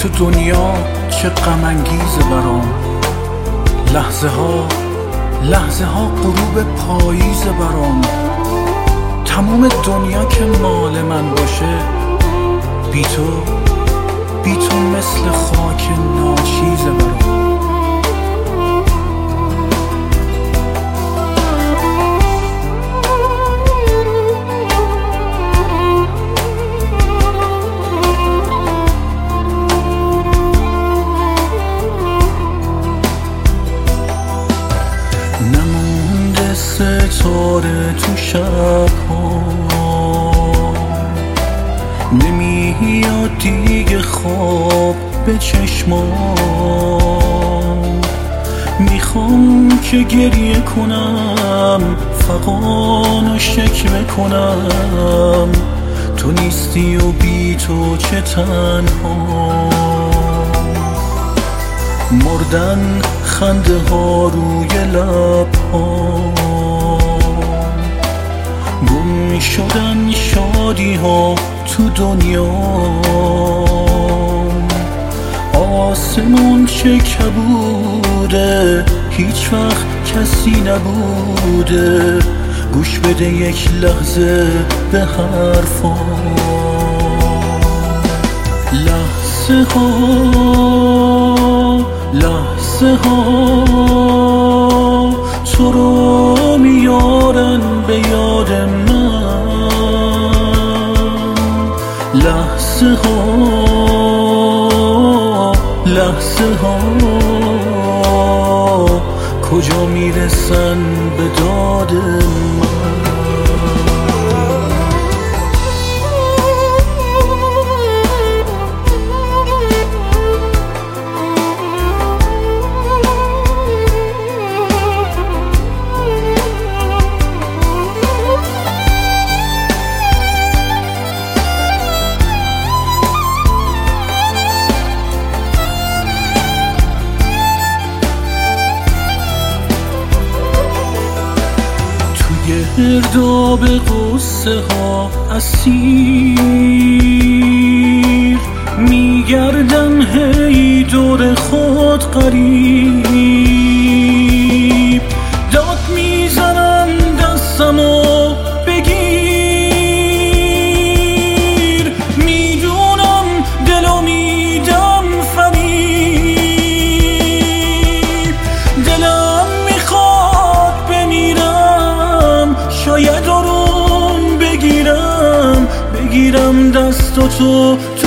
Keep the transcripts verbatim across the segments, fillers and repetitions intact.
تو دنیا چه غم انگیزه برام. لحظه ها لحظه ها غروب پاییزه برام. تموم دنیا که مال من باشه، بی تو بی تو مثل خاک ناچیزه برام. نمونده ستاره تو شب‌ها، نمیاد دیگه خواب به چشمام. میخوام که گریه کنم، فغان و شکوه کنم. تو نیستی و بی تو چه تنها. مردن خنده ها روی لب ها، گم شدن شادی ها تو دنیا. آسمون چه کبوده، هیچ وقت کسی نبوده. گوش بده یک لحظه به حرفا. لحظه ها لحظه ها تو رو میارن به یاد من. لحظه ها لحظه ها کجا میرسن به داد من. گرداب قصه ها اسیر، میگردم هی دور خود غریب. داد میزنم دستمو بگیر، میدونم دلو میدم فریب. دلم میخواد بمیرم، شاید آروم بگیرم، بگیرم دستاتو تو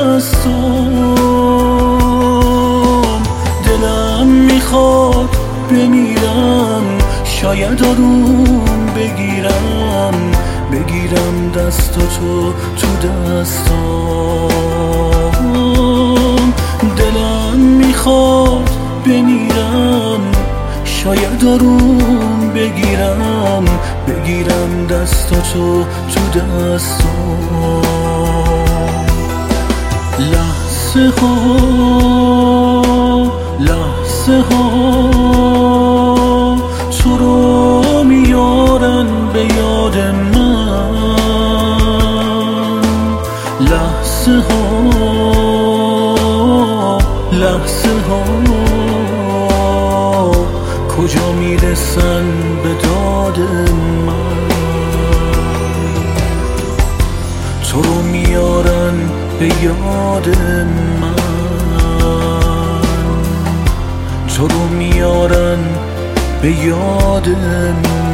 دستام. دلم میخواد بمیرم، شاید آروم بگیرم، بگیرم دستاتو تو دستام. دلم میخواد بمیرم، شاید آروم بگیرم، بگیرم دستاتو تو دستام. لحظه ها لحظه ها تو رو میارن به یاد من. لحظه ها لحظه ها کجا میرسن به داد من. تو رو میارن به یاد من، تو رو میارن به یاد من.